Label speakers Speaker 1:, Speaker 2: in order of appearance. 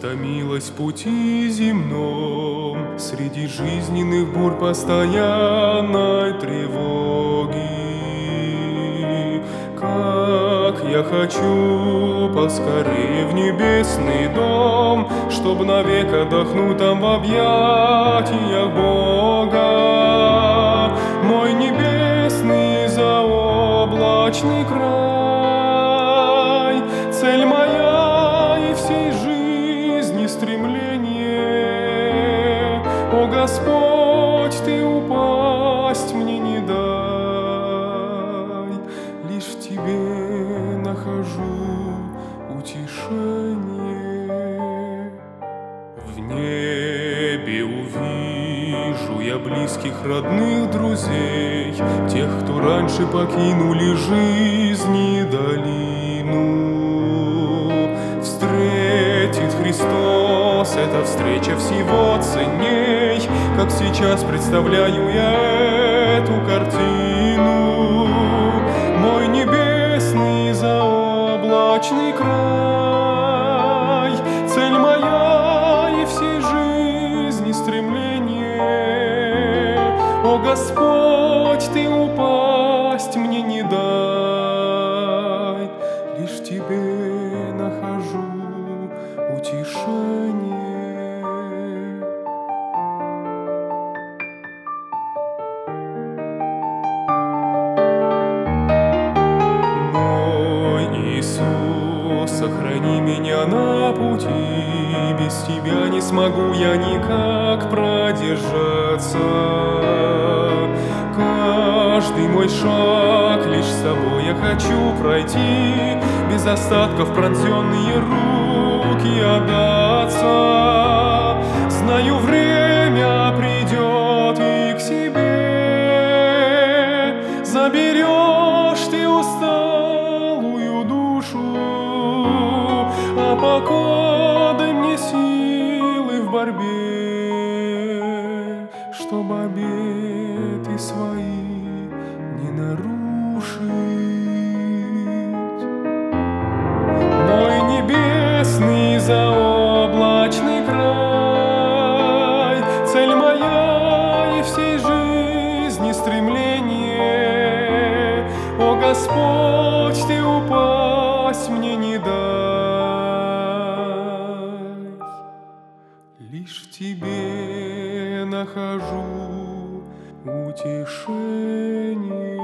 Speaker 1: Истомилась в пути земном, среди жизненных бурь постоянной тревоги. Как я хочу поскорее в небесный дом, чтоб навек отдохнуть там в объятиях Бога. Мой небесный заоблачный край, цель моя и всей жизни стремление. О Господь, Ты упасть мне не дай, лишь в Тебе нахожу утешение. В небе увижу я близких, родных, друзей, тех, кто раньше покинули жизни долину. Встретит Христос, эта встреча всего ценней, как сейчас представляю я эту картину. Мой небесный заоблачный край, цель моя и всей жизни стремление. О Господь, Ты упасть мне не дай, лишь в Тебе нахожу утешение. Мой Иисус, сохрани меня на пути, без Тебя не смогу я никак продержаться. Каждый мой шаг лишь с собой я хочу пройти, без остатков пронзенные руки отдаться. Знаю, время придет и к себе заберешь Ты усталую душу, а пока дай мне силы в борьбе, чтоб обеты свои не нарушить. Мой небесный заоблачный край, цель моя и всей жизни стремление. О Господь, Ты упасть мне не дай, лишь в Тебе нахожу утешение.